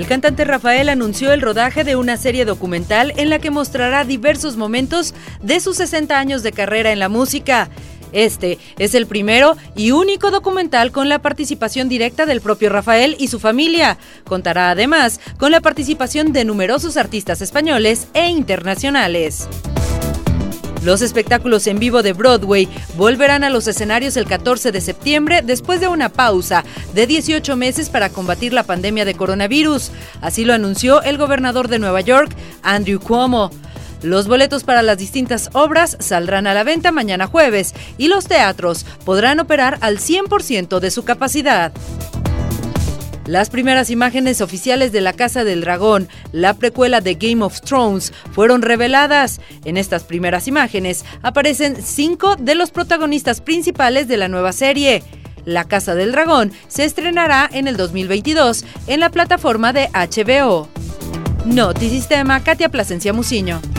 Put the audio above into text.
El cantante Rafael anunció el rodaje de una serie documental en la que mostrará diversos momentos de sus 60 años de carrera en la música. Este es el primero y único documental con la participación directa del propio Rafael y su familia. Contará además con la participación de numerosos artistas españoles e internacionales. Los espectáculos en vivo de Broadway volverán a los escenarios el 14 de septiembre después de una pausa de 18 meses para combatir la pandemia de coronavirus. Así lo anunció el gobernador de Nueva York, Andrew Cuomo. Los boletos para las distintas obras saldrán a la venta mañana jueves y los teatros podrán operar al 100% de su capacidad. Las primeras imágenes oficiales de La Casa del Dragón, la precuela de Game of Thrones, fueron reveladas. En estas primeras imágenes aparecen 5 de los protagonistas principales de la nueva serie. La Casa del Dragón se estrenará en el 2022 en la plataforma de HBO. Notisistema, Katia Plasencia Muciño.